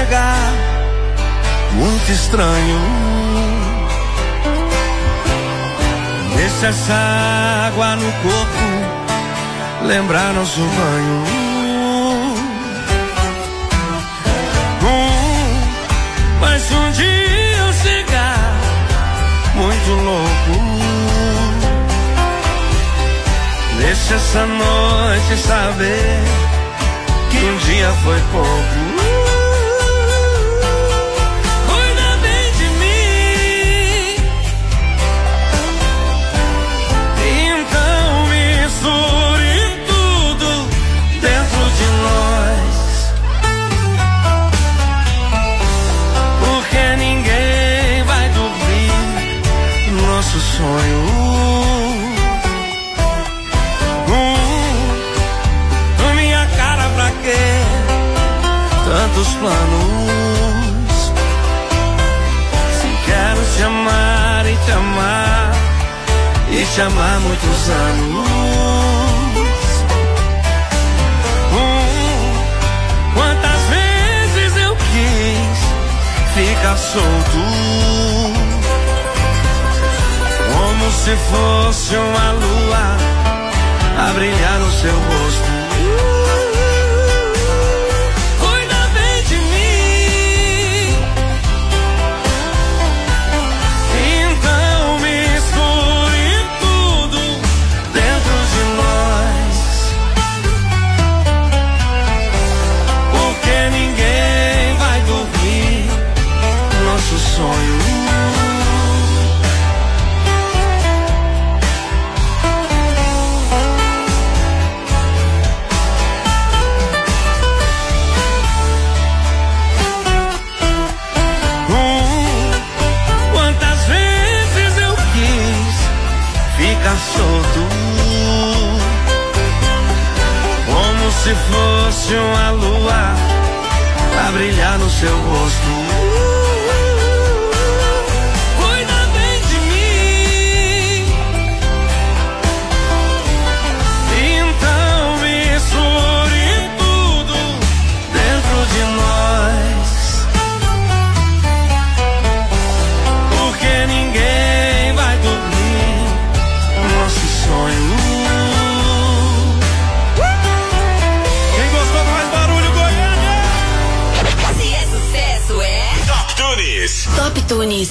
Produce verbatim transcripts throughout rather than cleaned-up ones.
chegar, muito estranho. Deixa essa água no corpo lembrar nosso banho. Hum, mas se um dia eu chegar muito louco, deixa essa noite saber que um dia foi pouco. Cuida bem de mim, então misture tudo dentro de nós, porque ninguém vai dormir nosso sonho. Tantos planos, se quero te amar e te amar e te amar muitos anos. Hum, quantas vezes eu quis ficar solto, como se fosse uma lua a brilhar no seu rosto. Sonho. Hum, quantas vezes eu quis ficar solto, como se fosse uma lua a brilhar no seu rosto. Top Tunes.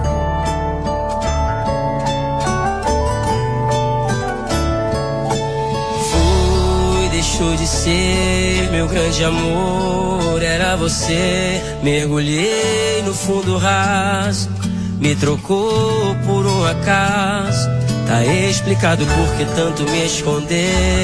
Fui, deixou de ser meu grande amor, era você. Mergulhei no fundo raso, me trocou por um acaso. Tá explicado por que tanto me escondeu.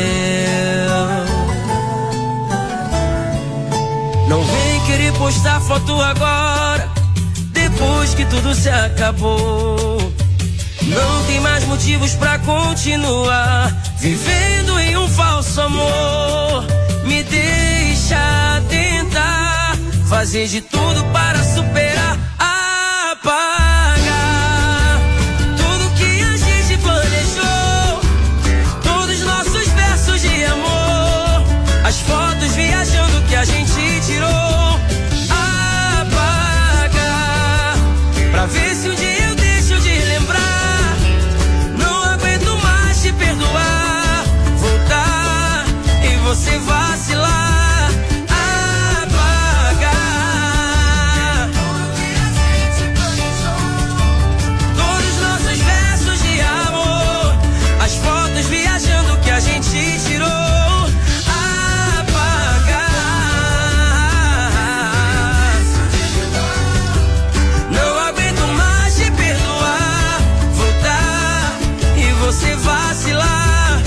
Não vem querer postar foto agora, depois que tudo se acabou. Não tem mais motivos pra continuar vivendo em um falso amor. Me deixa tentar fazer de tudo para superar, apagar tudo que a gente planejou, todos os nossos versos de amor, as fotos viajando que a gente tirou, pra ver se um dia eu deixo de lembrar. Não aguento mais te perdoar, voltar e você vacilar, apagar todos os nossos versos de amor, as fotos viajando que a gente tirou. Você vacilar,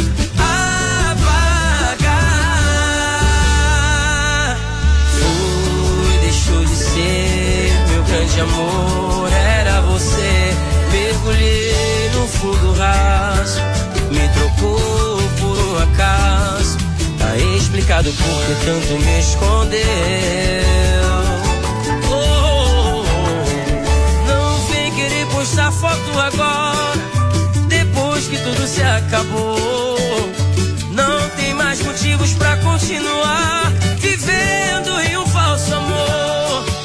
apagar. Fui, deixou de ser meu grande amor, era você. Mergulhei no fundo raso, me trocou por um acaso. Tá explicado por que tanto me escondeu. Oh, oh, oh. Não vem querer postar foto agora, depois que tudo se acabou. Não tem mais motivos pra continuar vivendo em um falso amor.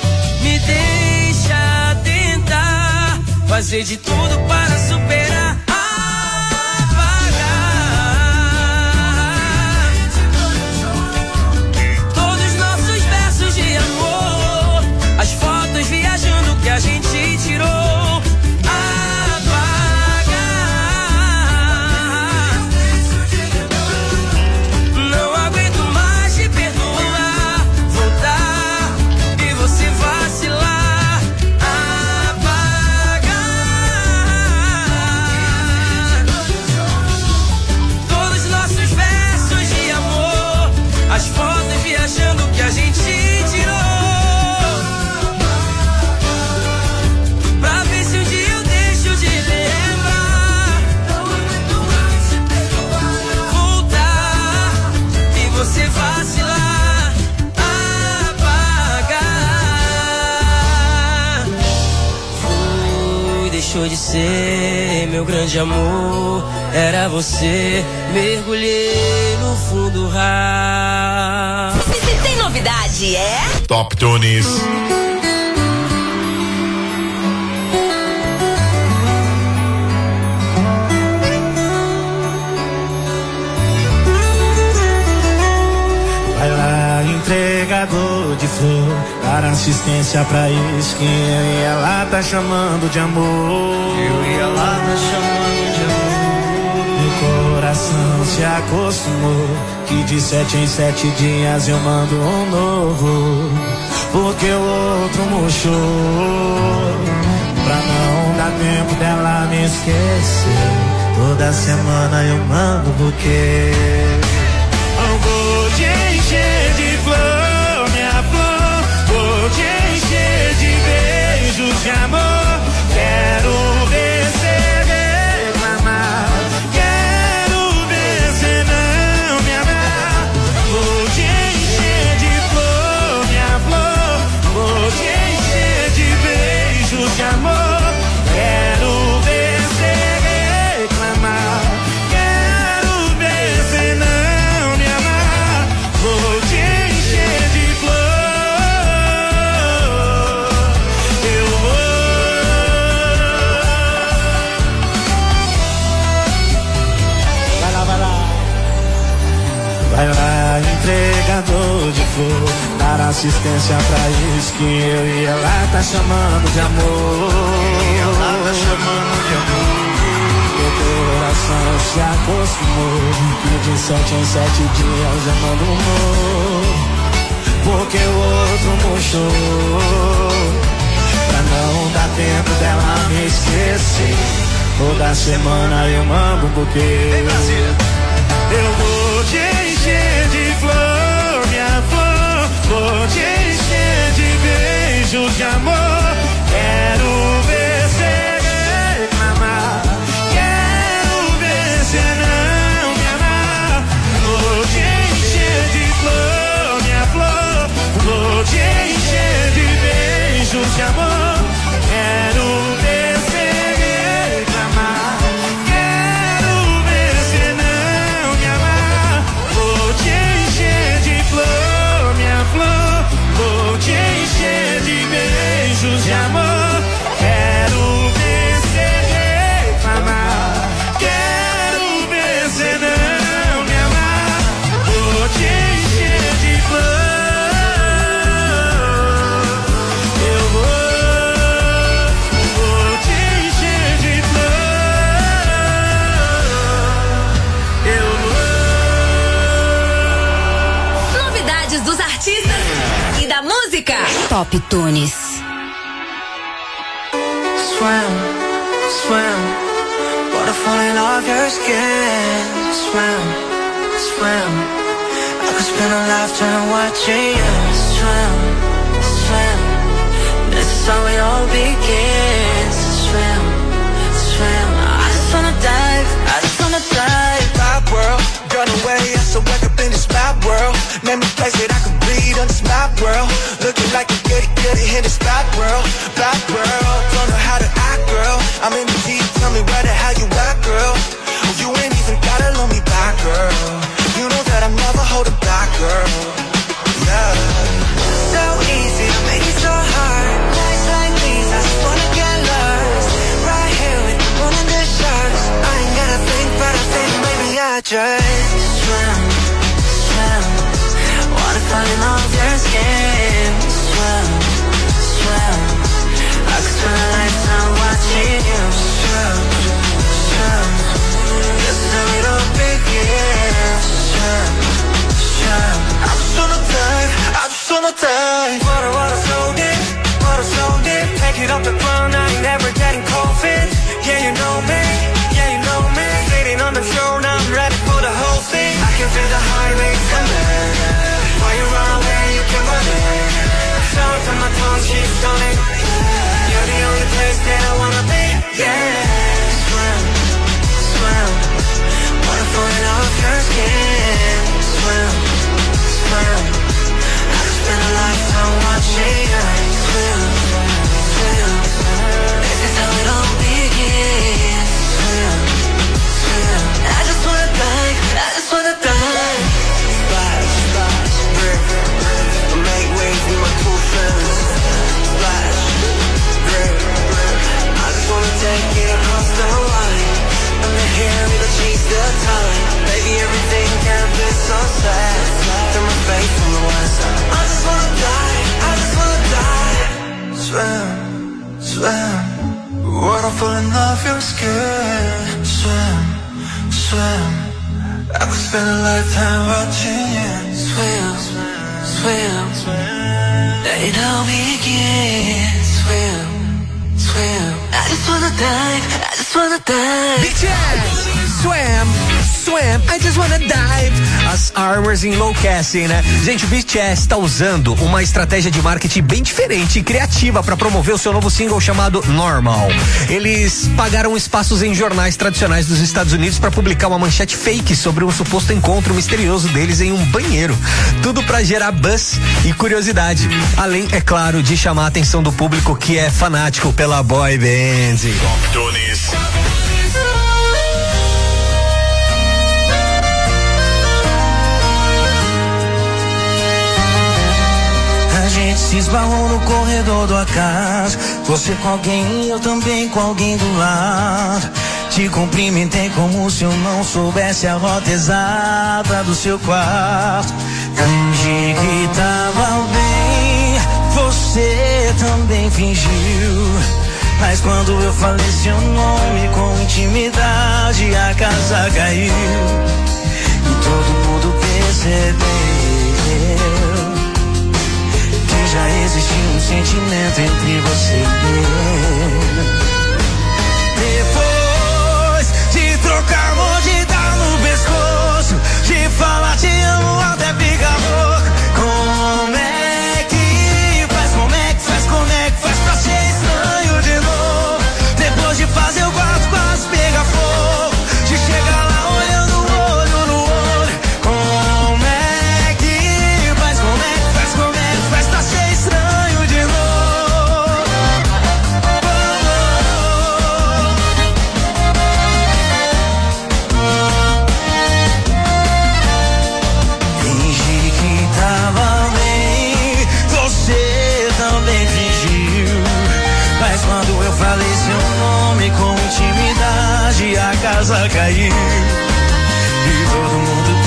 fazer de tudo para superar. As fotos viajando que a gente tirou, apagar. Não aguento mais te perdoar, voltar e você vacilar, apagar. Todos os nossos versos de amor, as fotos viajando que a gente tirou. Você vacilar, apagar. Fui, deixou de ser meu grande amor. Era você, mergulhei no fundo do mar. Se tem novidade, é? Top Tunes. Entregador de flor, dar assistência pra isso que eu e ela tá chamando de amor. Eu e ela tá chamando de amor. Meu coração se acostumou que de sete em sete dias eu mando um novo, porque o outro murchou. Pra não dar tempo dela me esquecer, toda semana eu mando buquê. Eu vou te encher de flor, minha flor, vou te encher de beijos de amor. Quero ver você reclamar, quero ver você não me amar. Vou te encher de flor, minha flor, vou te encher de beijos de amor. Quero ver você reclamar, quero ver você não me amar. Vou te encher de flor, eu vou. Vai lá, vai lá. Vai lá, entregador de flor, dar assistência pra isso que eu e ela tá chamando de amor. Ela tá chamando de amor. Meu coração se acostumou que de sete em sete dias eu mando um novo, porque o outro murchou. Pra não dar tempo dela me esquecer, toda semana eu mando um buquê. Eu vou te encher de flor, minha flor, vou te encher de beijos de amor. Quero ver você reclamar, quero ver você não me amar. Vou te encher de flor, minha flor, vou te encher de beijos de amor. Quero ver você reclamar, quero ver você não me amar. Vou te encher de flor, minha flor, vou te encher de beijos de amor. Quero ver você reclamar, quero ver você não me amar. Vou te encher de flor, eu vou. Vou te encher de flor, eu vou. Novidades dos artistas e da música. Top Tunes. Swim, swim, waterfall off your skin. Swim, swim, I could spend a lifetime watching you swim, swim. This is how it all begins. Swim, swim. I just wanna dive, I just wanna dive. My world, run away, I'm so wake up in this my world. Name a place that I can breathe on this my world. Looking like a goody goody in this bad world, bad world. Don't know how to act, girl. I'm in the deep, tell me where the hell you at, girl. Oh, you ain't even gotta love me back, girl. You know that I'm never holding back, girl. Yeah. So easy to make it so hard. Nights like these, I just wanna get lost. Right don't cheat on it. You're the only place that I wanna be. Yeah, swim, swim. Wanna float off your skin. Swim, swim. I just spend a lifetime watching you swim, swim. This is how it all begins. Swim, swim. I just wanna dive, I just wanna dive. Splash, splash, rip, rip. Make waves with my cool friends. Splash, rip, rip. I just wanna take it across the line. I'm the hair, we don't chase the time. Baby, everything can be so sad. Through my face from the west side. I just wanna die, I just wanna die. Swim, swim. Water full enough your skin. Swim, swim. I could spend a lifetime watching you swim, swim, swim. It all begins. Swim, swim. I just wanna dive, I just wanna dive. B T S, swim, swim, I just wanna dive. As Armors enlouquecem, né? Gente, o B T S tá usando uma estratégia de marketing bem diferente e criativa para promover o seu novo single chamado Normal. Eles pagaram espaços em jornais tradicionais dos Estados Unidos para publicar uma manchete fake sobre um suposto encontro misterioso deles em um banheiro. Tudo para gerar buzz e curiosidade. Além, é claro, de chamar a atenção do público que é fanático pela boy band. Top Tunes. A gente se esbarrou no corredor do acaso. Você com alguém e eu também com alguém do lado. Te cumprimentei como se eu não soubesse a rota exata do seu quarto. Fingi que tava bem, você também fingiu. Mas quando eu falei seu nome com intimidade, a casa caiu. E todo mundo percebeu que já existia um sentimento entre você e eu. Depois de trocar mordida no pescoço, de falar te amo até ficar louco. Como é que faz, como é que faz, como é que faz pra ser estranho de novo? Depois de fazer o quarto quase pegar fogo, de chegar lá olhando olho no olho. Como é que faz, como é que faz, como é que faz pra ser estranho de novo? Fingi que tava bem, você também fingiu. Mas quando eu falei seu nome com intimidade, a casa caiu. E todo mundo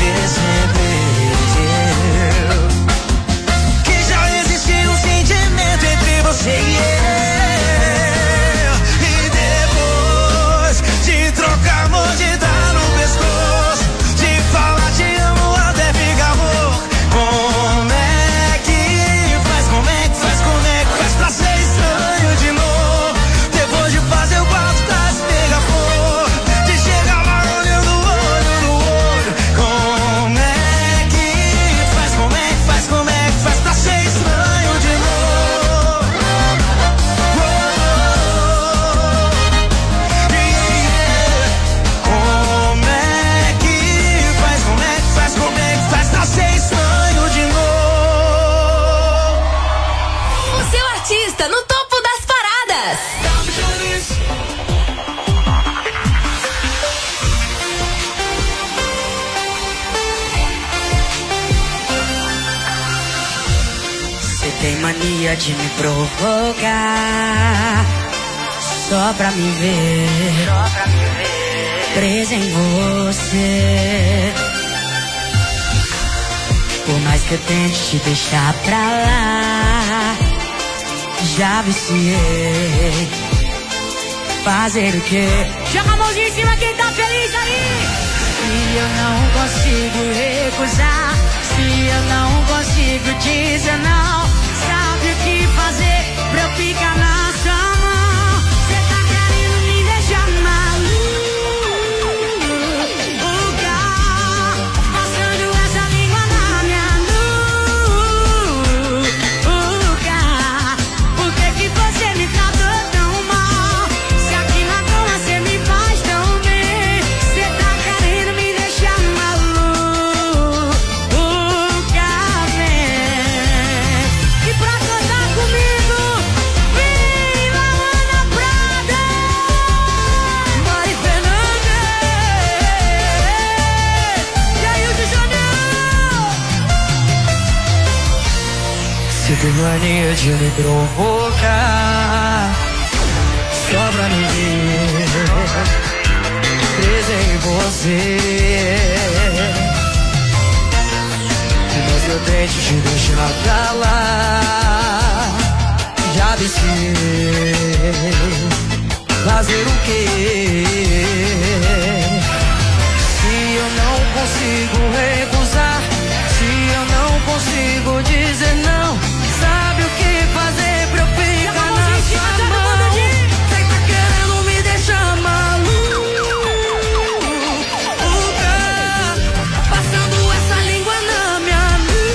percebeu que já existia um sentimento entre você e eu. E depois de trocar mordida no pescoço, de falar te amo até ficar louco. Como é que faz, como é que faz, como é que faz pra ser estranho de novo? Depois de fazer o quarto quase pegar fogo, de chegar lá olhando olho no olho. Como é que faz, como é que faz, como é que faz pra ser estranho de novo? Oh, oh, yeah. Como é que faz, como é que faz, como é que faz pra ser estranho de novo? O seu artista no topo das paradas. Você tem mania de me provocar, só pra me ver, só pra me ver presa em você. Por mais que eu tente te deixar pra lá, já viciei. Fazer o quê? Joga a mãozinha em cima quem tá feliz aí. Se eu não consigo recusar, se eu não consigo dizer não, sabe o que fazer pra eu ficar na sua mão? Cê tá querendo me deixar maluca, passando essa língua na minha nuca. de me provocar, só pra me ver presa em você. Mas eu tento te deixar pra lá, já desci. Fazer o quê? Se eu não consigo recusar, se eu não consigo dizer não, sabe o que fazer pra eu ficar na sua mão? Cê tá querendo me deixar maluca, passando essa língua na minha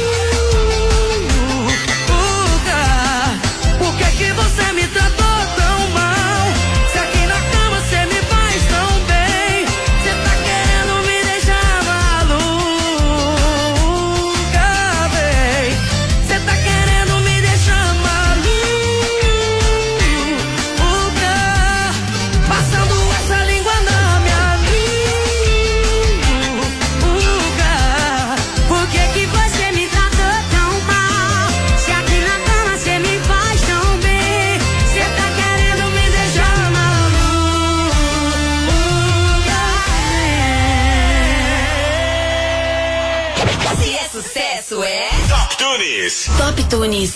nuca. Por que que você me tratou tão mal? Se aqui na cama cê me faz tão bem, cê tá querendo me deixar maluca, bem. Cê tá querendo me deixar maluca, passando essa língua na minha nuca. Por que que você me tratou tão mal? Se aqui na cama cê me faz tão bem, cê tá querendo me deixar maluca. Se é sucesso, é Top Tunes. Top Tunes.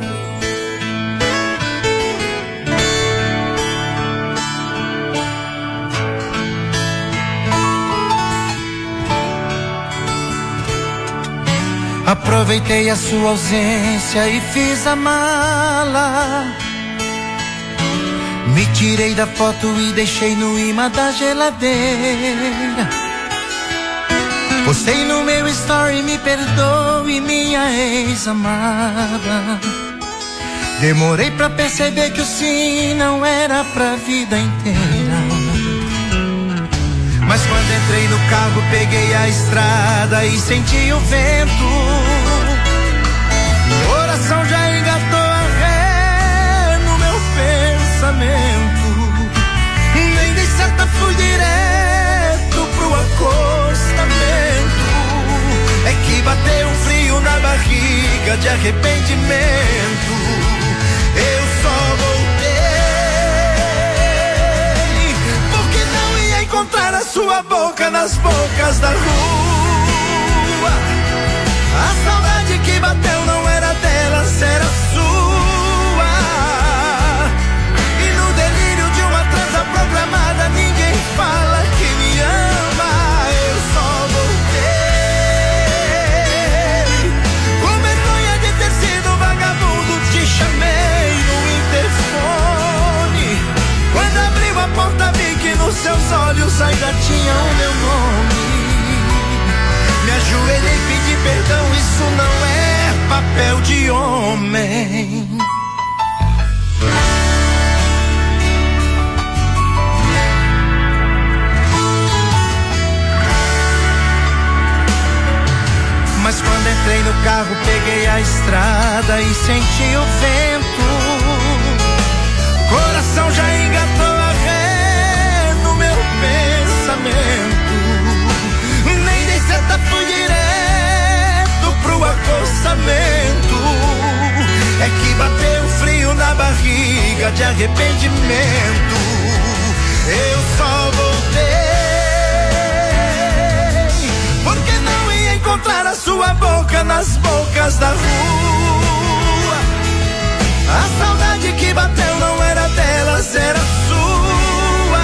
Aproveitei a sua ausência e fiz a mala. Me tirei da foto e deixei no imã da geladeira. Postei no meu story, me perdoe, minha ex-amada. Demorei pra perceber que o sim não era pra vida inteira. Mas quando entrei no carro, peguei a estrada e senti o vento. O coração já engatou a ré no meu pensamento. Nem dei seta, fui direto pro acostamento. É que bateu um frio na barriga de arrependimento. Eu só voltei porque não ia encontrar a sua boca nas bocas da rua. A saudade que bateu não era dela, era sua. E no delírio de uma transa programada, ninguém fala que me ama. Eu só voltei com vergonha de ter sido vagabundo. Te chamei no interfone. Quando abriu a porta, vi que nos seus olhos ainda tinha o meu nome. Me ajoelhei, pedi perdão, isso não é papel de homem. Mas quando entrei no carro, peguei a estrada e senti o vento. Coração já engatou a ré no meu pensamento. Nem dei seta, fui direto pro acostamento. É que bateu frio na barriga de arrependimento. Eu só voltei porque não ia encontrar a sua boca nas bocas da rua. A saudade que bateu não era delas, era sua.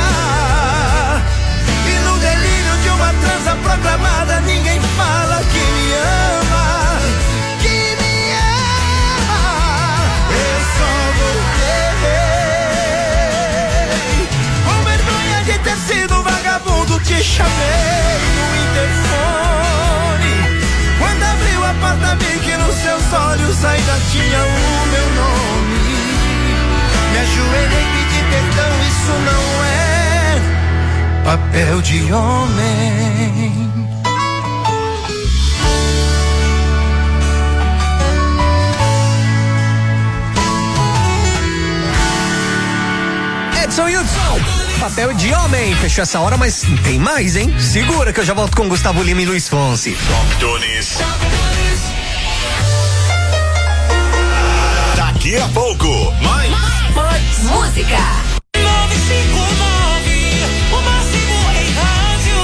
E no delírio de uma transa programada, ninguém fala que me ama, que me ama. Eu só voltei com vergonha de ter sido vagabundo. Te chamei no interfone. Quando abriu a porta, vi que nos seus olhos ainda tinha o meu nome. Me ajoelhei, pedi perdão, isso não é papel de homem. Edson Hudson, papel de homem. Fechou essa hora, mas tem mais, hein? Segura que eu já volto com Gustavo Lima e Luiz Fonsi. Top Tunes. daqui a pouco. Mais, mais, mais música. nove cinco nove, o máximo em rádio.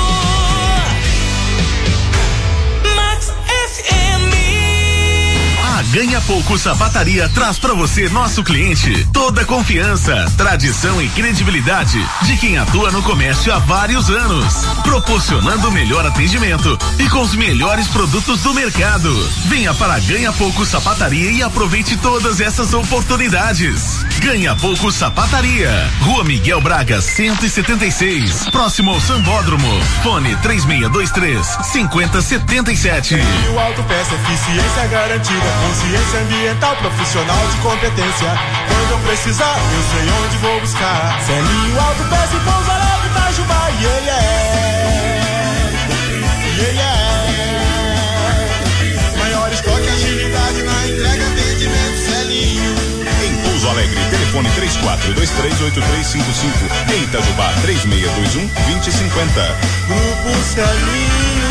Max F M. A Ganha Pouco Sapataria traz pra você, nosso cliente, toda a confiança, tradição e credibilidade de quem atua no comércio há vários anos, proporcionando o melhor atendimento e com os melhores produtos do mercado. Venha para a Ganha Pouco Sapataria e aproveite todas essas oportunidades. Ganha Pouco Sapataria, Rua Miguel Braga, cento e setenta e seis, próximo ao Sambódromo. Fone três seis dois três, cinco zero sete sete. O Autopeça, eficiência garantida, consciência ambiental, profissional de competência. Quando eu precisar, eu sei onde vou buscar. Celinho Autopeça e Pouso Alegre, Itajubá, yeah, yeah. Yeah, yeah. Maior estoque, agilidade na entrega, atendimento, Celinho. Em Pouso Alegre, telefone três quatro dois três oito três cinco cinco. Em Itajubá, três seis dois um, dois zero cinco zero. Grupo Celinho.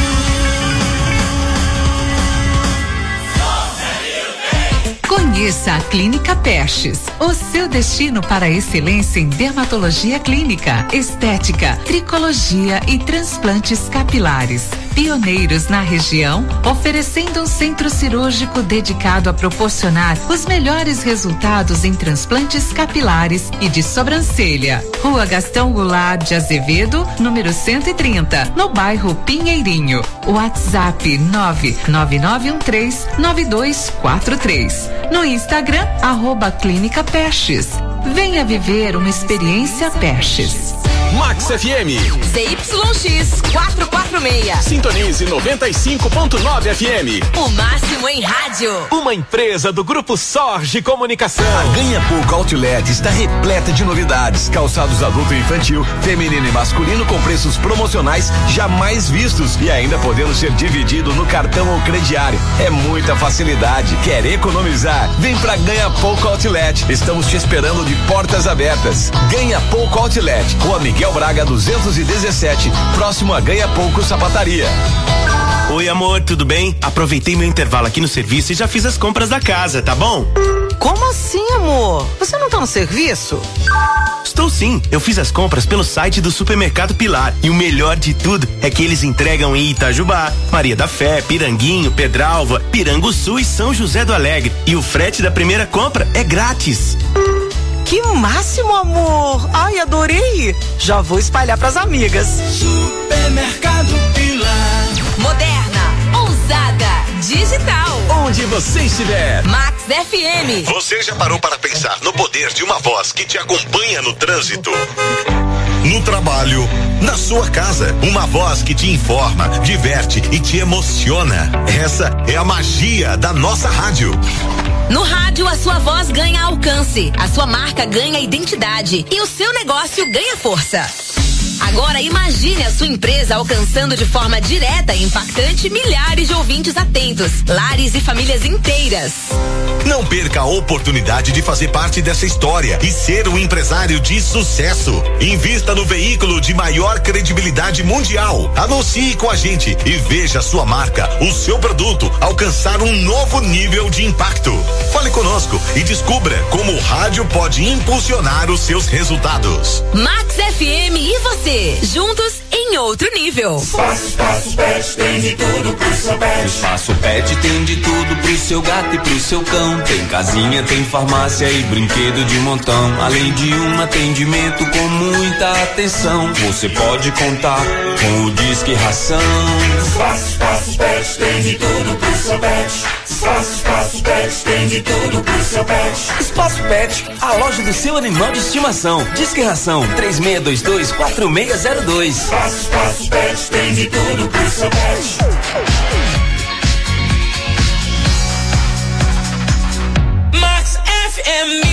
Conheça a Clínica Pestes, o seu destino para a excelência em dermatologia clínica, estética, tricologia e transplantes capilares. Pioneiros na região, oferecendo um centro cirúrgico dedicado a proporcionar os melhores resultados em transplantes capilares e de sobrancelha. Rua Gastão Goulart de Azevedo, número cento e trinta, no bairro Pinheirinho. WhatsApp nove nove nove um três nove dois quatro três. No Instagram, arroba Clínica Pestes. Venha viver uma experiência Pestes. Max F M. Z Y X quatrocentos e quarenta e seis. Sintonize noventa e cinco ponto nove F M. O máximo em rádio. Uma empresa do Grupo Sorge Comunicação. A Ganha Pouco Outlet está repleta de novidades. Calçados adulto e infantil, feminino e masculino com preços promocionais jamais vistos e ainda podendo ser dividido no cartão ou crediário. É muita facilidade. Quer economizar? Vem pra Ganha Pouco Outlet. Estamos te esperando de portas abertas. Ganha Pouco Outlet. Rua Miguel Braga duzentos e dezessete, próximo a Ganha Pouco Sapataria. Oi, amor, tudo bem? Aproveitei meu intervalo aqui no serviço e já fiz as compras da casa, tá bom? Como assim, amor? Você não tá no serviço? Estou sim, eu fiz as compras pelo site do Supermercado Pilar e o melhor de tudo é que eles entregam em Itajubá, Maria da Fé, Piranguinho, Pedralva, Piranguçu e São José do Alegre. E o frete da primeira compra é grátis. Que máximo, amor! Ai, adorei! Já vou espalhar pras amigas. Supermercado Pilar. Moderna, ousada, digital. Onde você estiver. Max F M. Você já parou para pensar no poder de uma voz que te acompanha no trânsito? No trabalho, na sua casa, uma voz que te informa, diverte e te emociona. Essa é a magia da nossa rádio. No rádio, a sua voz ganha alcance, a sua marca ganha identidade e o seu negócio ganha força. Agora imagine a sua empresa alcançando de forma direta e impactante milhares de ouvintes atentos, lares e famílias inteiras. Não perca a oportunidade de fazer parte dessa história e ser um empresário de sucesso. Invista no veículo de maior credibilidade mundial. Anuncie com a gente e veja a sua marca, o seu produto alcançar um novo nível de impacto. Fale conosco e descubra como o rádio pode impulsionar os seus resultados. Max F M e você, juntos em outro nível. Espaço, espaço, pet, tem de tudo pro seu pet. Espaço Pet tem de tudo pro seu gato e pro seu cão. Tem casinha, tem farmácia e brinquedo de montão. Além de um atendimento com muita atenção. Você pode contar com o Disque Ração. Espaço, espaço, pet, tem de tudo pro seu pet. Espaço, espaço, pet, tem de tudo pro seu pet. Espaço Pet, a loja do seu animal de estimação. Disque Ração três seis dois dois, quatro seis zero dois. Espaço, espaço, pet, tem de tudo pro seu pet. Max F M.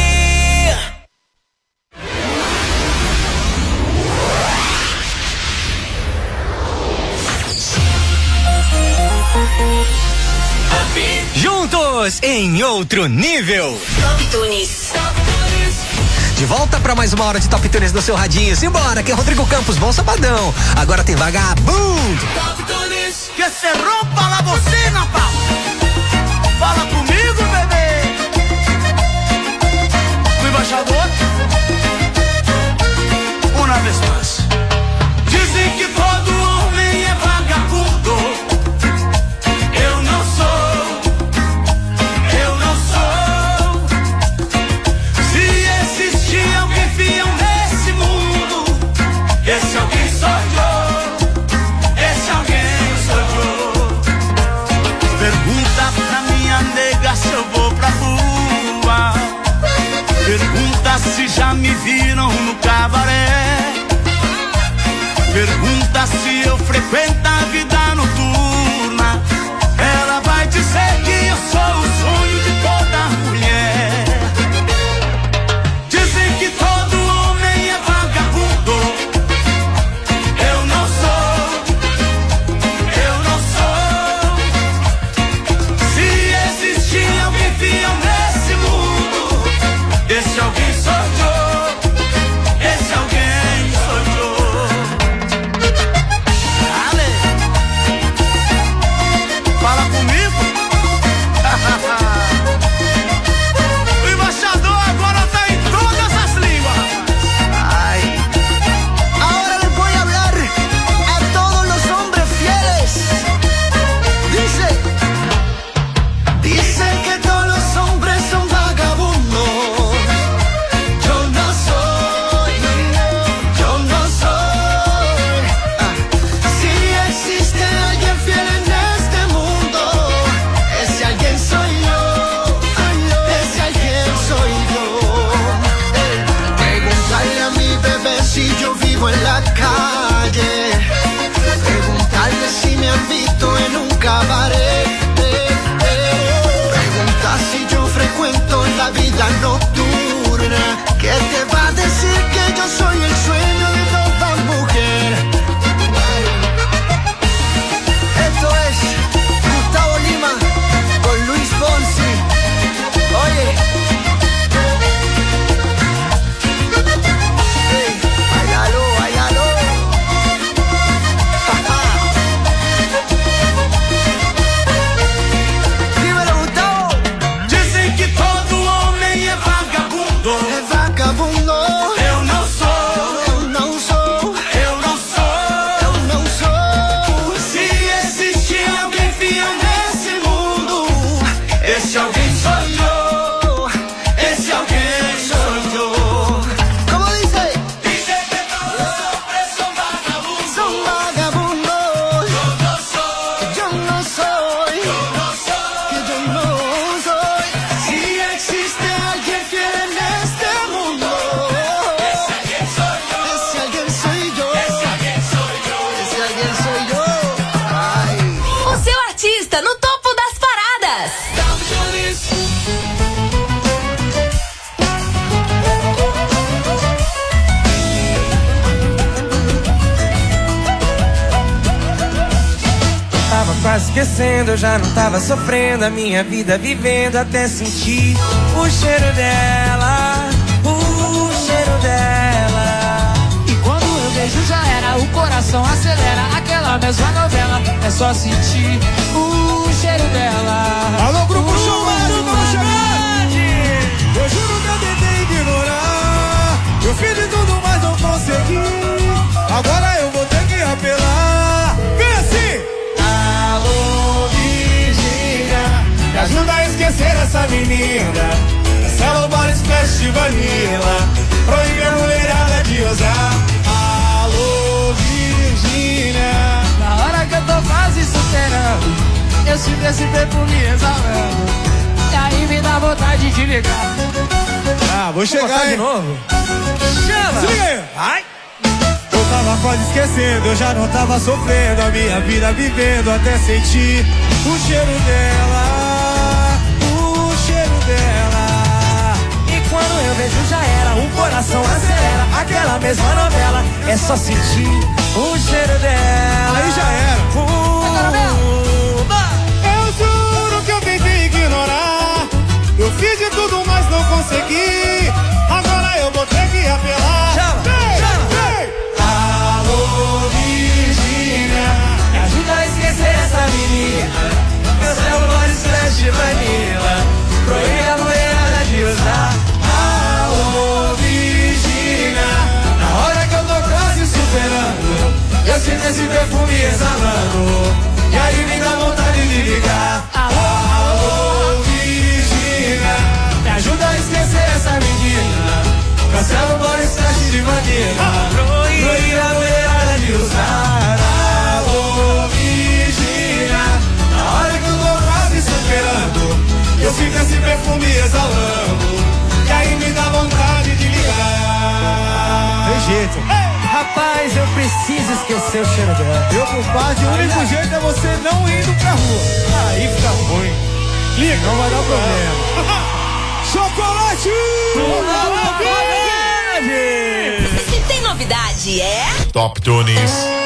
Juntos em outro nível. Top Tunes. De volta pra mais uma hora de Top Tunes no seu radinho. Simbora, aqui é Rodrigo Campos, bom sabadão. Agora tem Vagabundo. Top Tunes. Que se rompa la bocina, pau. Fala comigo, bebê. viram no cabaré. Pergunta se eu frequento a vida noturna. Ela vai dizer que eu sou o sonho de toda mulher. Dizem que todo homem é vagabundo. Eu não sou, eu não sou. Se existir alguém fiel nesse mundo, esse alguém sou eu. Esse alguém sou eu. Ale, fala comigo. O embaixador agora tá em todas as línguas. Ay. Ahora les voy a hablar a todos los hombres fieles. Dice, dicen que todos los hombres son vagabundos. Yo no soy, yo no soy. Ah, si existe alguien fiel en este mundo, ese alguien soy yo. Ese alguien soy yo. Eh, Preguntarle a mi bebé si yo vivo en la calle. Preguntarle si me han visto en un cabaret. Eh, eh. Preguntar si yo frecuento la vida nocturna. ¿Qué te va a decir que yo soy el sueño de toda mujer? Esto es Gustavo Lima con Luis Fonsi. Oye. Hey, bailalo, bailalo. Dímelo, Gustavo. Dizem que todo homem é vagabundo. É vagabundo. Eu não sou, Eu não sou. eu não sou. Eu não sou. Se existir alguém fiel nesse mundo, esse alguém sou eu. Esse alguém sou eu. ¿Cómo dice? Dizem que todos os hombres são vagabundos. Son vagabundos. Eu não sou, Yo no soy. eu não sou. Que yo no soy. Se existe alguém fiel neste mundo, esse alguém sou eu. Ese alguien soy yo. Esse alguém sou eu. Ese alguien soy yo. Ay. O seu artista no topo das paradas. Tava quase esquecendo, eu já não tava sofrendo a minha vida vivendo até sentir o cheiro dela, o cheiro dela. E quando eu vejo já era, o coração acelera. Aquela mesma novela, é só sentir o cheiro dela. Alô, Grupo Uh, Showmatch, estamos chegando! Eu juro que eu tentei ignorar. Eu fiz de tudo, mas não consegui. Agora eu vou ter que apelar. Vem assim! Alô, Virgínia, me ajuda a esquecer essa menina. Essa Body Splash Vanilla, proíbe a mulherada de usar. Alô, Virgínia, na hora que eu tô quase superando, eu sinto esse perfume exalando. E aí me dá vontade de ligar. ah, vou chegar de novo. Chama! Se liga aí. Ai. Eu tava quase esquecendo, eu já não tava sofrendo a minha vida vivendo até sentir o cheiro dela, o cheiro dela. E quando eu vejo já era, o coração acelera. Aquela mesma novela, é só sentir o cheiro dela. Aí já era. Uh, eu juro que eu tentei ignorar. Eu fiz de tudo, mas não consegui. Agora eu vou ter que apelar. Chama, vem, chama. Vem. Alô, Virgínia, me ajuda a esquecer essa menina. Meu céu, Body Splash Vanilla, proíbe a mulherada de usar. Alô, Virgínia, na hora que eu tô quase superando, eu sinto esse perfume exalando. jeito. Rapaz, eu preciso esquecer o cheiro dela. Eu, por parte, o único Ai, jeito é você não indo pra rua. Aí fica ruim. Liga, não vai dar problema. Chocolate! Novidade! Se tem novidade, é... Top Tunes.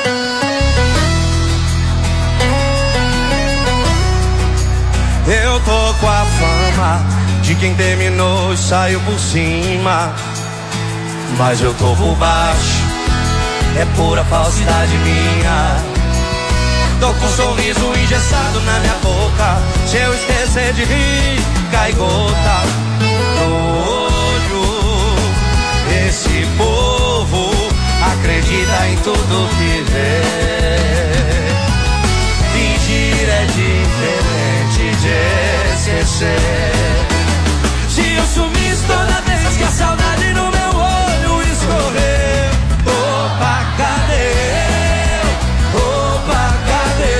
Eu tô com a fama de quem terminou e saiu por cima, mas eu tô por baixo, é pura falsidade minha. Tô com um sorriso engessado na minha boca, se eu esquecer de rir, cai gota no olho. Esse povo acredita em tudo que vê. Fingir é diferente de esquecer. Se eu sumisse toda vez que a saudade no meu olho escorrer, opa, cadê eu? Opa, cadê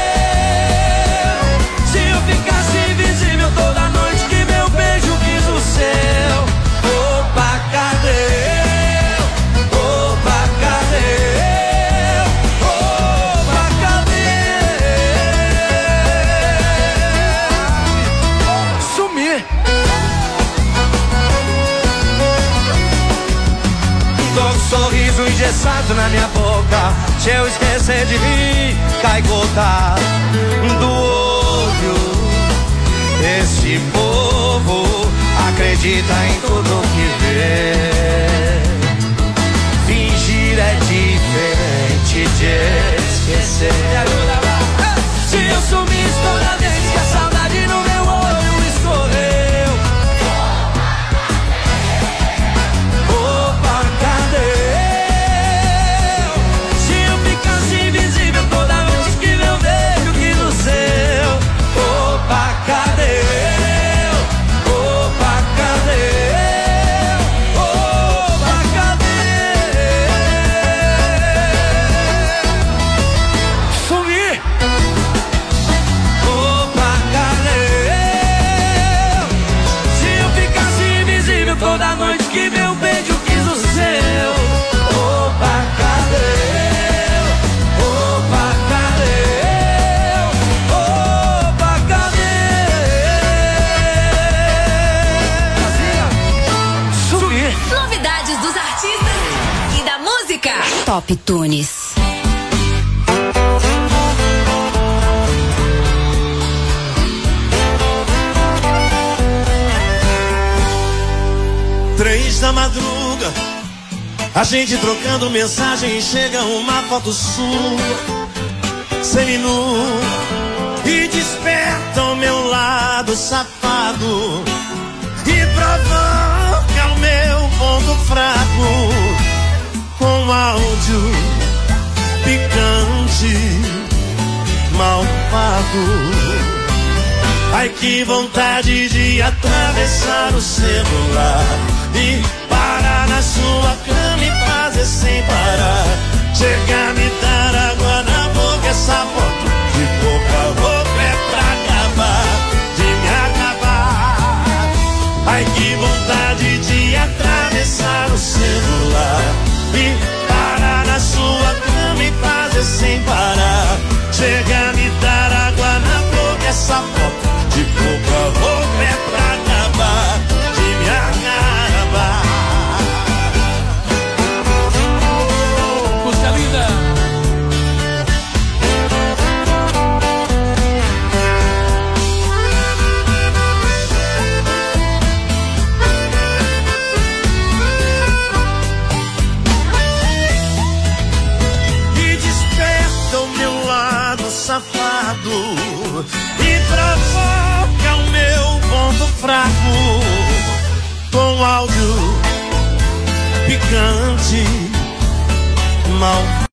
eu? Se eu ficasse invisível toda noite que meu beijo quis o céu, opa, cadê eu? Opa, cadê eu? Opa, cadê eu? Sumir. Tô com um sorriso engessado na minha boca, se eu esquecer de rir, cai gota do olho. Esse povo acredita em tudo que vê. Fingir é diferente de esquecer. Se eu sumisse toda vez que a saudade no meu olho escorreu, opa, cadê eu? Se eu ficasse invisível toda vez que meu beijo quis o seu, opa, cadê eu? Opa, cadê eu? Opa, cadê eu? Sumir. Opa, cadê eu? Se eu ficasse invisível toda noite que meu beijo quis o seu, opa, cadê eu? Opa, cadê eu? Opa, cadê eu? Sumir. Novidades dos artistas e da música. Top Tunes. Três da madruga, a gente trocando mensagem, chega uma foto sua, seminu, e desperta o meu lado safado e provoca o meu ponto fraco com áudio picante, malvado. Ai, que vontade de atravessar o celular e parar na sua cama e fazer sem parar. Chegar, me dar água na boca, essa foto de boca a boca é pra acabar, de me acabar. Ai, que vontade de atravessar o celular e parar na sua cama e fazer sem parar. Chegar, me dar água na boca, essa foto de boca a boca é pra acabar, de me acabar. Música linda. E desperta o meu lado safado e provoca o meu ponto fraco com áudio picante, malvado.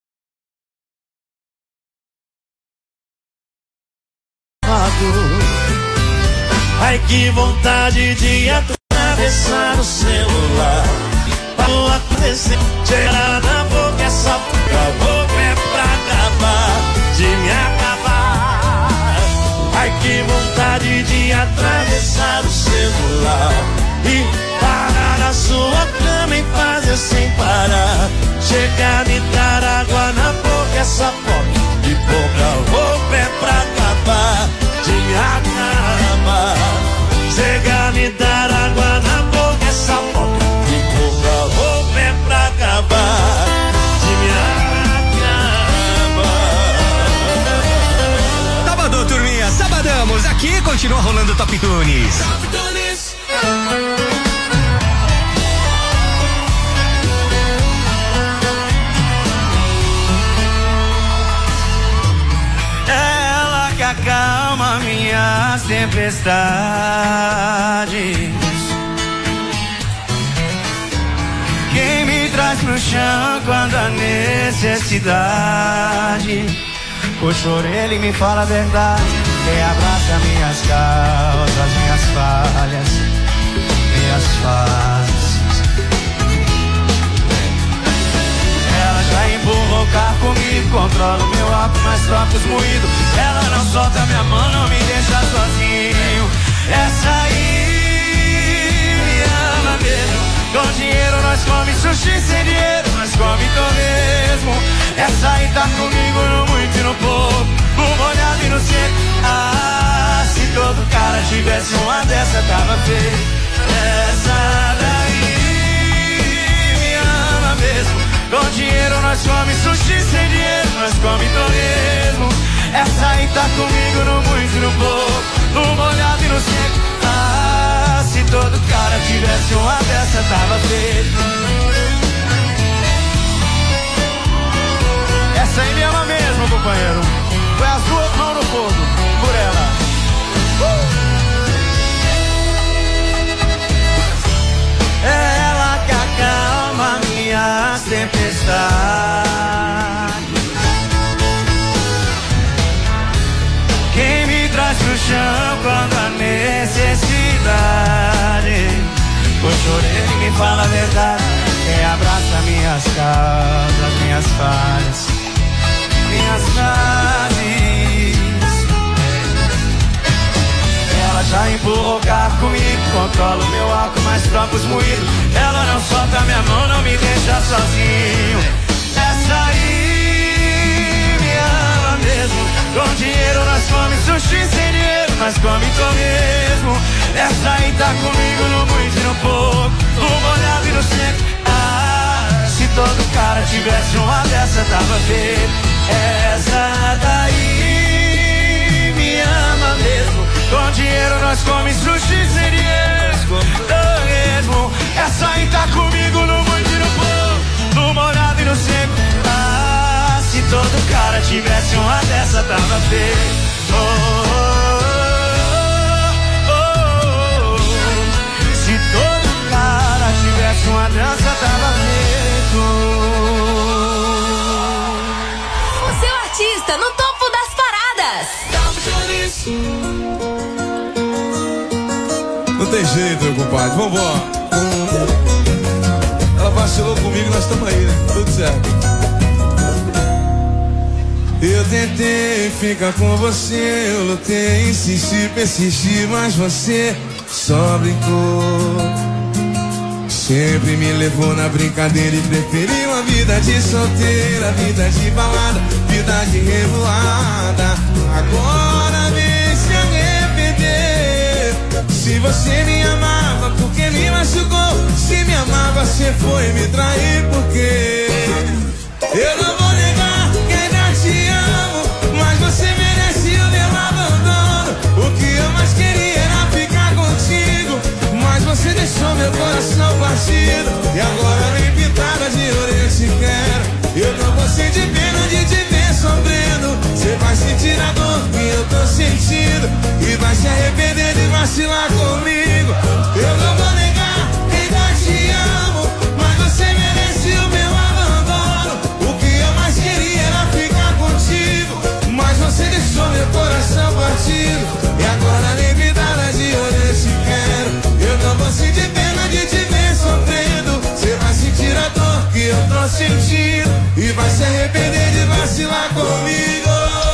Ai, que vontade de atravessar o celular para acontecer, cheirar na boca, essa boca a boca é pra acabar, de me acabar. Ai, que vontade de atravessar o celular e parar na sua cama e fazer sem parar. continua rolando o Top Tunes. Top Tunes. Ela que acalma minhas tempestades, quem me traz pro chão quando a necessidade. Puxa a orelha e me fala a verdade, quem abraça minhas causas, minhas falhas, minhas fases. Ela já empurrou o carro comigo, controla o meu álcool, mas troca os moídos. Ela não solta minha mão, não me deixa sozinho. Essa aí me ama mesmo. Com dinheiro nós come sushi, sem dinheiro nós come torresmo. Essa aí tá comigo no muito e no pouco, no molhado e no seco. Ah, se todo cara tivesse uma dessa tava feio. Essa daí me ama mesmo. Com dinheiro nós come sushi, sem dinheiro nós come torresmo. Essa aí tá comigo no muito e no pouco, no molhado e no seco. Ah, se todo cara tivesse uma dessa tava feito. Essa aí me ama mesmo, companheiro. Foi as duas mãos no fogo por ela. uh! Ela que acalma minhas tempestades, quem me traz pro chão quando a necessidade. Puxa a orelha e me fala a verdade, quem abraça minhas causas, minhas falhas, minhas fases. Ela já empurrou o carro comigo, controla o meu álcool, mas troca os moídos. Ela não solta minha mão, não me deixa sozinho. Essa aí me ama mesmo. Com dinheiro nós come sushi, sem dinheiro nós come torresmo. Essa aí tá comigo no muito e no pouco, no molhado e no seco. Ah, se todo cara tivesse uma dessa tava feio. Essa daí me ama mesmo. Com dinheiro nós come sushi, sem dinheiro torresmo. Essa aí tá comigo no muito e no pouco, no molhado e no seco. Ah, se todo cara tivesse uma dessa tava feio. Oh, oh, oh, oh. Se todo cara tivesse uma dança tava feito. O seu artista no topo das paradas. Não tem jeito, meu compadre. Vambora. Ela vacilou comigo, nós estamos aí, né? Tudo certo. Eu tentei ficar com você, eu lutei, insisti, persisti, mas você só brincou. Sempre me levou na brincadeira e preferiu a vida de solteira, vida de balada, vida de revoada. Agora vem se arrepender. Se você me amava, porque me machucou? Se me amava, você foi me trair, porque eu não vou negar que ainda te amo, mas você merece o meu abandono. O que eu mais queria era ficar contigo, mas você deixou meu coração partido. E agora nem pintada de orelha te quero. Eu não vou sentir pena de te ver sofrendo. Você vai sentir a dor que eu tô sentindo e vai se arrepender de vacilar comigo. Eu não vou negar que ainda te amo, mas você merece o meu abandono. O que eu mais queria era ficar contigo, mas você deixou meu coração partido. E agora nem pintada de orelha te quero. Eu não vou sentir pena de te ver sofrendo. Você vai sentir a dor que eu tô sentindo e vai se arrepender de vacilar comigo.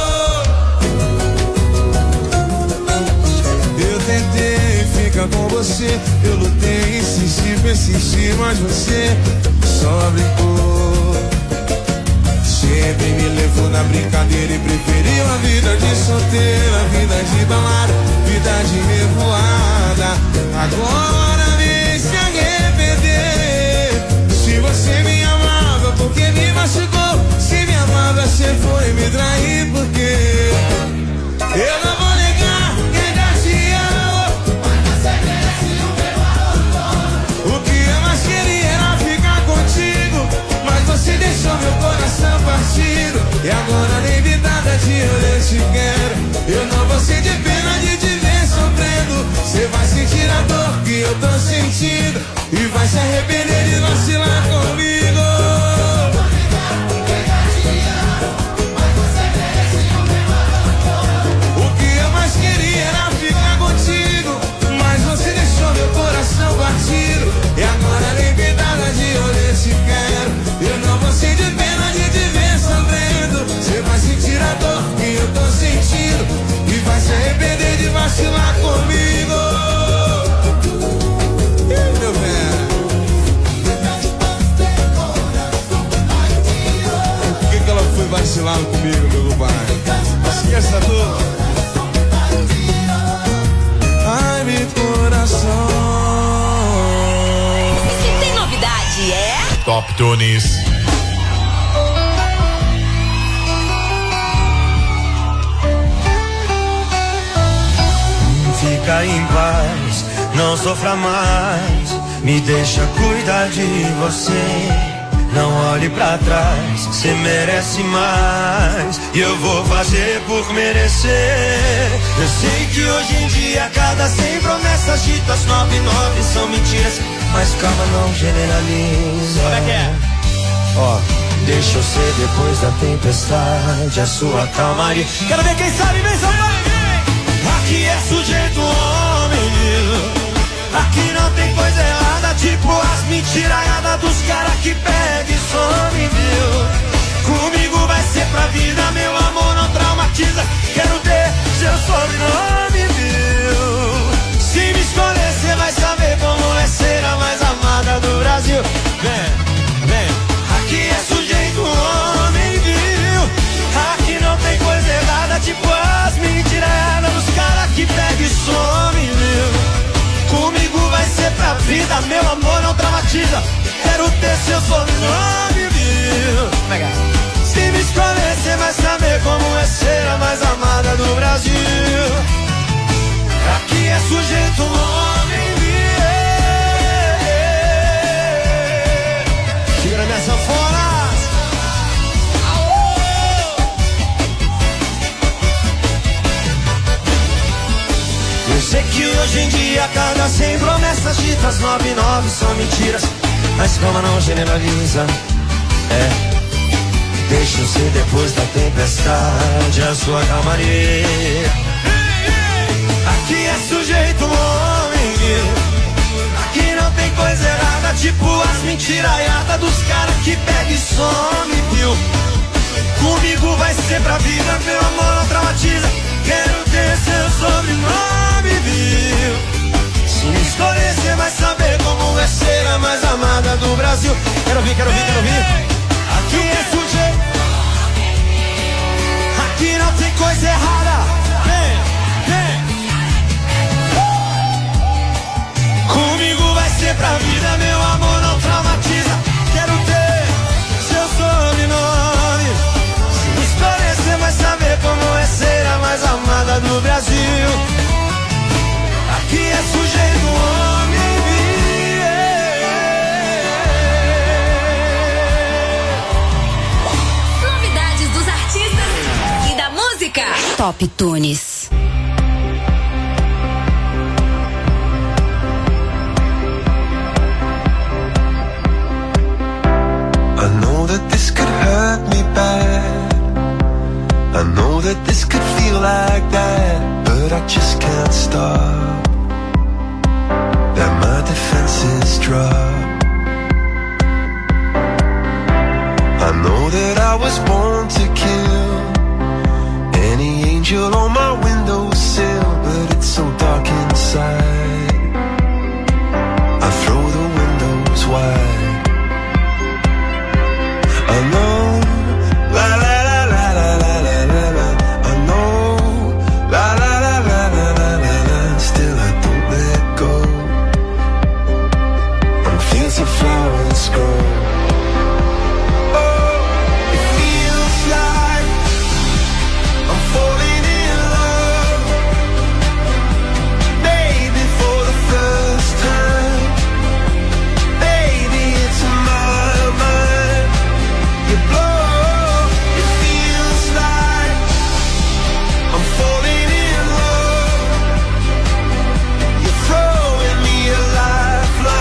Eu tentei ficar com você, eu lutei, insisti, persisti, mas você só brincou. Sempre me levou na brincadeira e preferiu a vida de solteira, vida de balada, vida de revoada. Agora vem se arrepender. Se você me amava, porque me machucou? Se me amava, você foi me trair, porque eu não vou negar que ainda te sentido e vai se arrepender de vacilar comigo. O que eu mais queria era ficar contigo, mas você deixou meu coração batido. E agora nem pintada de olho se quero. Eu não vou sentir pena de te ver sofrendo. Você vai sentir a dor que eu tô sentindo e vai se arrepender de vacilar comigo. Ih, meu velho. Por que que ela foi vacilando comigo, meu pai? Esqueça tudo. Ai, meu coração. Se tem novidade, é Top Tunes. Fica em paz, não sofra mais. Me deixa cuidar de você. Não olhe pra trás, cê merece mais. E eu vou fazer por merecer. Eu sei que hoje em dia cada cem promessas ditas, nove nove são mentiras. Mas calma, não generaliza. Como é que é? Ó, deixa eu ser depois da tempestade a sua calmaria. Quero ver quem sabe, vem, São Paulo. Aqui é sujeito homem, viu? Aqui não tem coisa errada, tipo as mentiraiadas dos caras que pega e some, viu? Comigo vai ser pra vida, meu amor não traumatiza. Quero ter seu sobrenome, viu? Se me escolher, cê vai saber como é ser a mais amada do Brasil. Vem, vem. Aqui é sujeito homem, viu? Aqui não tem coisa errada, tipo as mentiraiadas dos caras que pega e some, viu? Comigo vai ser pra vida, meu amor não traumatiza. Quero ter seu sobrenome, viu? Se me escolher, cê vai saber como é ser a mais amada do Brasil. Aqui é sujeito homem, viu? Segura minha sanfona. Eu sei que hoje em dia cada cem promessas ditas, nove nove são mentiras. Mas calma, não generaliza. É, deixa eu ser depois da tempestade a sua calmaria. Aqui é sujeito homem, aqui não tem coisa errada, tipo as mentiraiadas dos caras que pega e some, viu? Comigo vai ser pra vida, meu amor não traumatiza. Quero ter seu sobrenome, viu? Se me escolher, cê vai saber como é ser a mais amada do Brasil. Quero ouvir, quero ouvir, quero ouvir. Aqui é sujeito, aqui não tem coisa errada. Vem, vem. Comigo vai ser pra vida, meu amor não traumatiza. Quero ter seu sobrenome. Se me escolher, cê vai saber como é ser a mais amada do Brasil. Aqui é sujeito homem, viu? Novidades dos artistas e da música. Top Tunes. I know that this could hurt me bad. I know that this could feel like that, but I just can't stop. That my defenses drop. I know that I was born to kill any angel on my windowsill, but it's so dark inside. I throw the windows wide. I know, la la la la la la la la la. I know, la la la la la la la la. Still I don't let go. And fields of flowers grow. Oh, it feels like I'm falling in love. Maybe for the first time. Baby, it's my mind. You blow, it feels like I'm falling in love. You're throwing me a lifeline.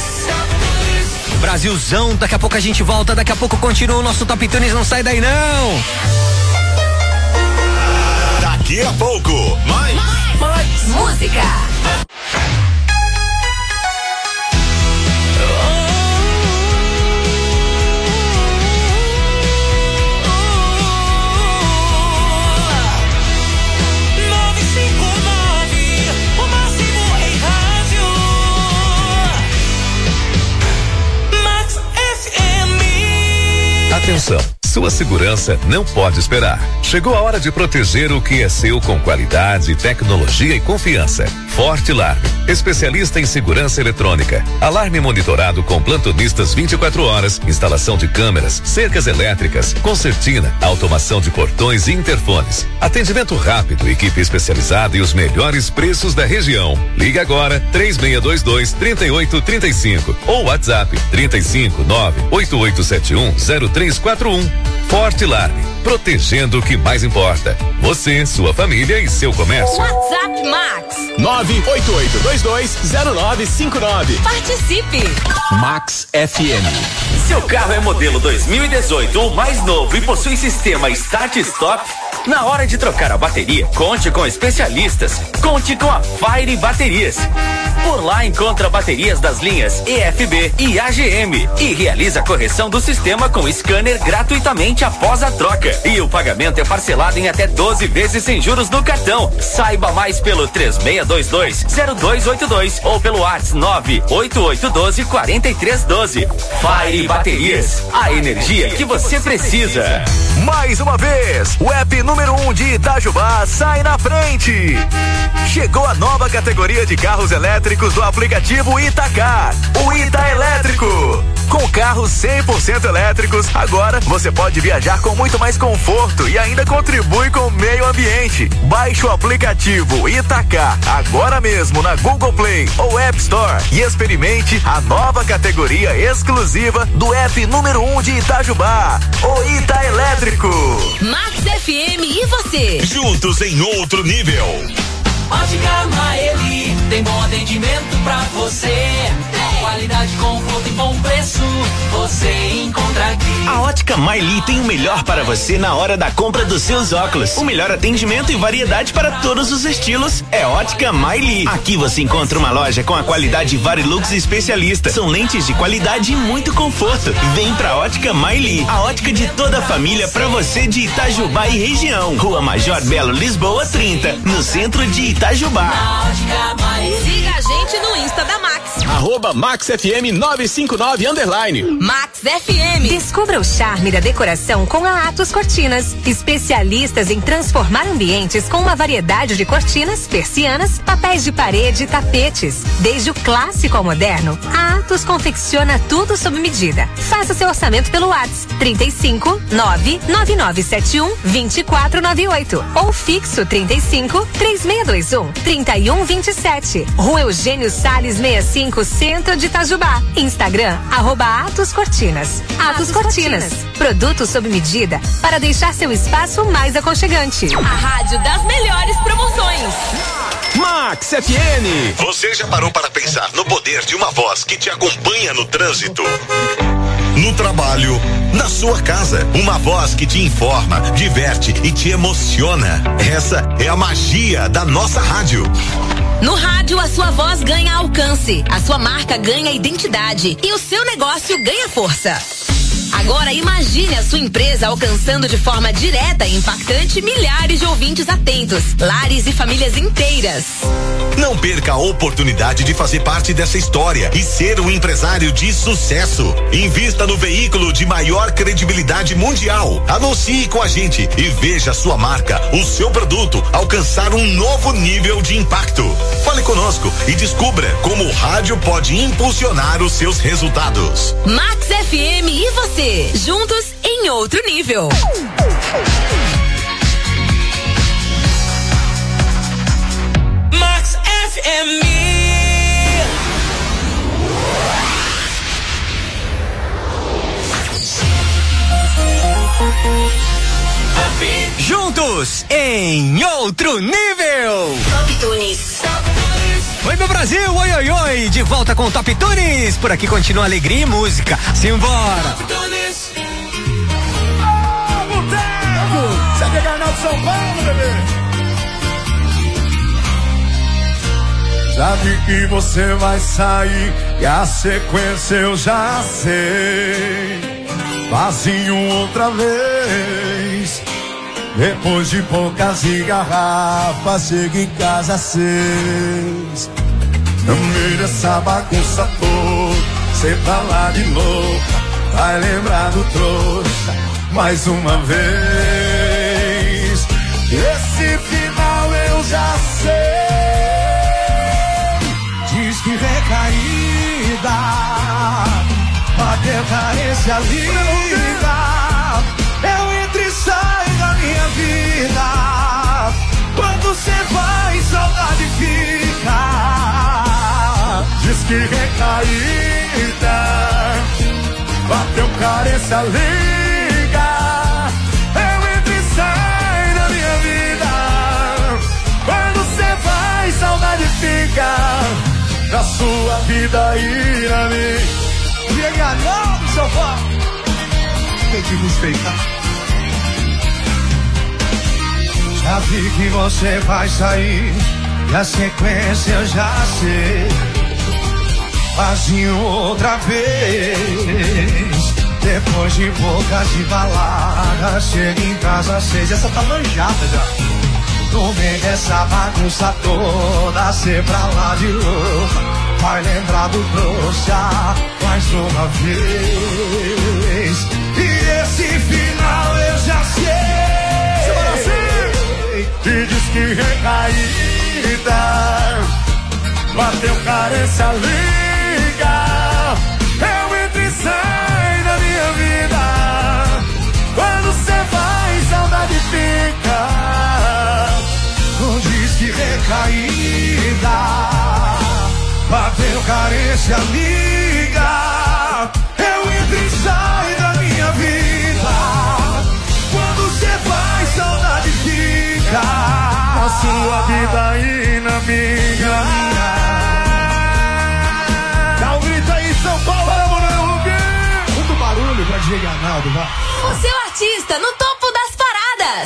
Brasilzão, daqui a pouco a gente volta, daqui a pouco continua o nosso Top Tunes, não sai daí não. Daqui a pouco, mais, mais, mais música. Atenção, sua segurança não pode esperar. Chegou a hora de proteger o que é seu com qualidade, tecnologia e confiança. Forte-Alarme, especialista em segurança eletrônica. Alarme monitorado com plantonistas vinte e quatro horas, instalação de câmeras, cercas elétricas, concertina, automação de portões e interfones. Atendimento rápido, equipe especializada e os melhores preços da região. Liga agora três seis dois dois, três oito três cinco ou WhatsApp trinta e cinco, nove oito oito sete um, zero três quatro um. Forte-Alarme, protegendo o que mais importa. Você, sua família e seu comércio. WhatsApp Max nove oito oito dois dois zero nove cinco nove. Participe. Max F M. Seu carro é modelo dois mil e dezoito ou mais novo e possui sistema Start Stop? Na hora de trocar a bateria, conte com especialistas. Conte com a Fire Baterias. Por lá encontra baterias das linhas E F B e A G M e realiza a correção do sistema com scanner gratuitamente após a troca. E o pagamento é parcelado em até doze vezes sem juros no cartão. Saiba mais pelo três seis dois dois, zero dois oito dois ou pelo WhatsApp nove oito oito um dois, quatro três um dois. Fire Baterias, a energia que você precisa. Mais uma vez, o app número um de Itajubá sai na frente. Chegou a nova categoria de carros elétricos do aplicativo Itacar, o Ita Elétrico. Com carros cem por cento elétricos, agora você pode viajar com muito mais conforto e ainda contribui com o meio ambiente. Baixe o aplicativo Itacar agora mesmo na Google Play ou App Store e experimente a nova categoria exclusiva do app número um de Itajubá, o Ita Elétrico. Max F M e você. Juntos em outro nível. Ótica Maeli, tem bom atendimento pra você. Qualidade, conforto e bom preço, você encontra aqui. A Ótica Maeli tem o melhor para você na hora da compra dos seus óculos. O melhor atendimento e variedade para todos os estilos é Ótica Maeli. Aqui você encontra uma loja com a qualidade Varilux especialista. São lentes de qualidade e muito conforto. Vem pra Ótica Maeli, a ótica de toda a família pra você de Itajubá e região. Rua Major Belo, Lisboa, trinta, no centro de Itajubá. Siga a gente no Insta da Max. Arroba Max F M nove cinco nove underline. Max F M. Descubra o charme da decoração com a Atos Cortinas. Especialistas em transformar ambientes com uma variedade de cortinas, persianas, papéis de parede e tapetes. Desde o clássico ao moderno, a Atos confecciona tudo sob medida. Faça seu orçamento pelo WhatsApp trinta e cinco, nove nove nove sete um, dois quatro nove oito ou fixo trinta e cinco, três seis dois um, trinta e um vinte e sete. Rua Eugênio Salles sessenta e cinco, Centro de Itajubá. Instagram, arroba Atos Cortinas. Atos Cortinas, produtos sob medida para deixar seu espaço mais aconchegante. A rádio das melhores promoções. Max F M. Você já parou para pensar no poder de uma voz que te acompanha no trânsito? No trabalho, na sua casa, uma voz que te informa, diverte e te emociona. Essa é a magia da nossa rádio. No rádio, a sua voz ganha alcance, a sua marca ganha identidade e o seu negócio ganha força. Agora imagine a sua empresa alcançando de forma direta e impactante milhares de ouvintes atentos, lares e famílias inteiras. Não perca a oportunidade de fazer parte dessa história e ser um empresário de sucesso. Invista no veículo de maior credibilidade mundial. Anuncie com a gente e veja a sua marca, o seu produto alcançar um novo nível de impacto. Fale conosco e descubra como o rádio pode impulsionar os seus resultados. Max F M e você, juntos em outro nível. Max F M. Juntos em outro nível. Top Tunes. Oi, meu Brasil, oi, oi, oi, de volta com o Top Tunes. Por aqui continua alegria e música. Simbora. Ah, boteco! Você quer ganhar de São Paulo, bebê? Já vi que você vai sair e a sequência eu já sei. Vazio outra vez. Depois de poucas garrafas, chego em casa às seis. No meio dessa bagunça toda, cê tá lá de novo, vai lembrar do trouxa mais uma vez. Esse final eu já sei. Diz que recaída, bateu carência linda. Eu entro e saio da minha vida. Quando cê vai, saudade fica. Diz que recaída, bateu carência, liga. Eu entro e saio da minha vida. Quando cê vai, saudade fica. Da sua vida e na minha. Chega não do sofá. Tem que respeitar. Já vi que você vai sair e a sequência eu já sei. Vazio outra vez. Depois de bocas de balada, chega em casa às seis. Essa tá manjada já. No meio dessa bagunça toda, cê pra lá de louca, vai lembrar do trouxa mais uma vez. E esse final eu já sei. Que diz que recaída, bateu carência, liga. Eu entro e saio da minha vida. Quando cê vai, saudade fica. Não diz que recaída, bateu carência, liga. Eu entro e saio da minha vida. Quando cê vai, saudade fica. Na sua vida e na minha. Dá um grito aí, São Paulo, muito barulho pra Diego Arnaldo, vai. O seu artista no topo das paradas.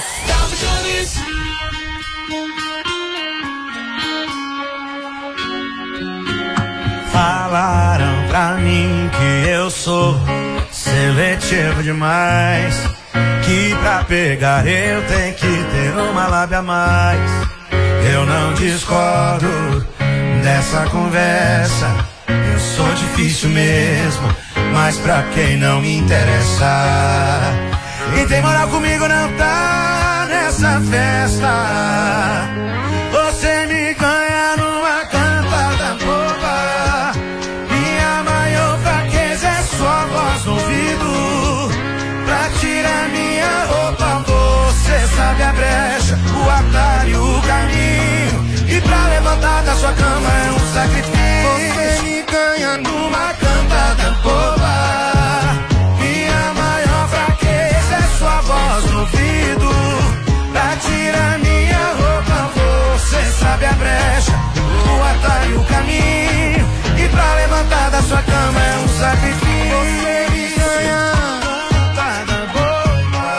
Falaram pra mim que eu sou seletivo demais, que pra pegar eu tenho que ter uma lábia a mais. Eu não discordo dessa conversa, eu sou difícil mesmo, mas pra quem não me interessa. Quem tem moral comigo não tá nessa festa. Você me ganha numa cantada boba. Minha maior fraqueza é sua voz no ouvido. Pra tirar minha roupa você sabe a brecha, o atalho, o caminho. E pra levantar da sua cama é um sacrifício. Você me ganha numa cantada boba. Minha maior fraqueza é sua voz no ouvido. Pra tirar minha roupa você sabe a brecha, o atalho, o caminho. E pra levantar da sua cama é um sacrifício. Você me ganha cantada boba.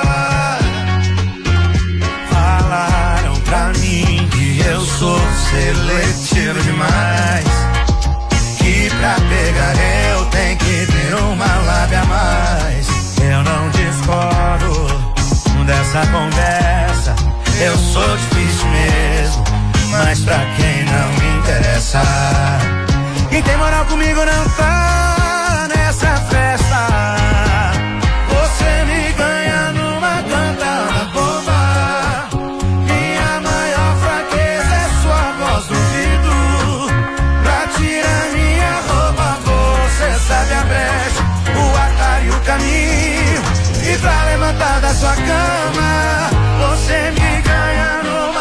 Falaram pra mim que eu sou seletivo demais, que pra pegar eu tenho que ter uma lábia a mais. Eu não discordo dessa conversa, eu sou difícil mesmo, mas pra quem não me interessa. Quem tem moral comigo não tá nessa festa. Você me ganha numa cantada boba. Minha maior fraqueza é sua voz no ouvido. Pra tirar minha roupa você sabe a brecha, o atalho, o caminho. E pra levantar da sua cama você me ganha numa